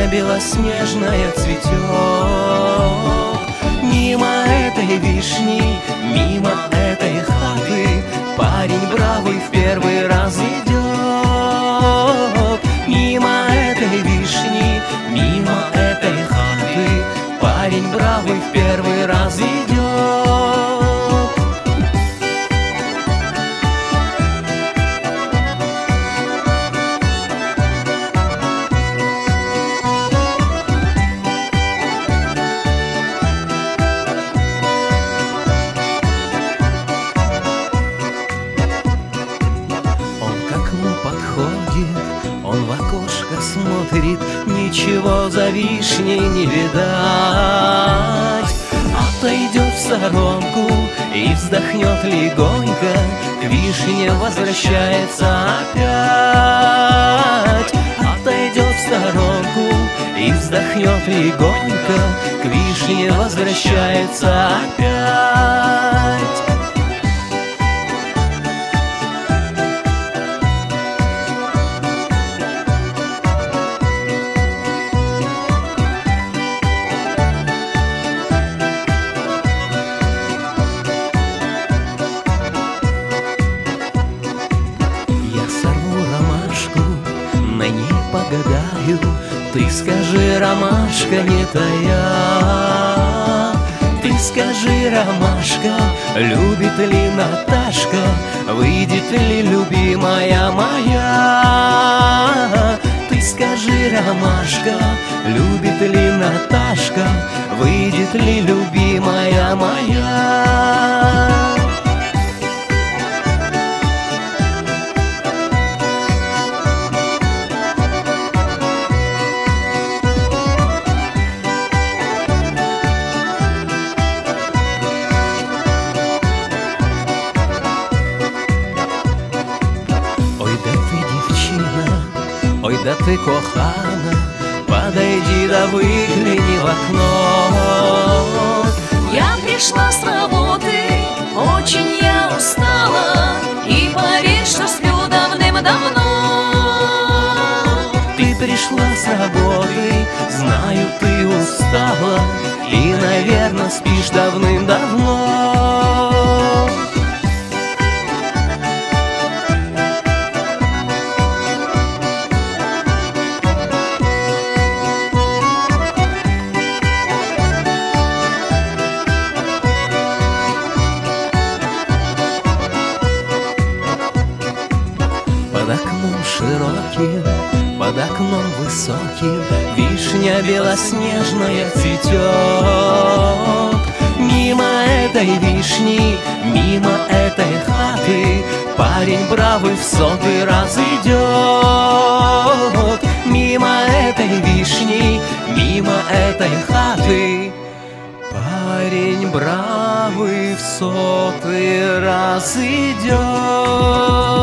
вишня белоснежная цветет. Мимо этой вишни, мимо этой хаты парень бравый в первый раз идет. Мимо этой вишни, мимо этой хаты парень бравый в первый раз идет. Он в окошко смотрит, ничего за вишней не видать. Отойдет в сторонку и вздохнет легонько, к вишне возвращается опять. Отойдет в сторонку и вздохнет легонько, к вишне возвращается опять. Погадаю, ты скажи, ромашка, не тая. Ты скажи, ромашка, любит ли Наташка, выйдет ли любимая моя? Ты скажи, ромашка, любит ли Наташка, выйдет ли любимая моя? Ой, да ты, кохана, подойди да выгляни в окно. Я пришла с работы, очень я устала, и поверь, что сплю давным-давно. Ты пришла с работы, знаю, ты устала, и, наверное, спишь давным-давно. Под окном широким, под окном высоким вишня белоснежная цветет. Мимо этой вишни, мимо этой хаты парень бравый в сотый раз идет. Мимо этой вишни, мимо этой хаты парень бравый в сотый раз идет.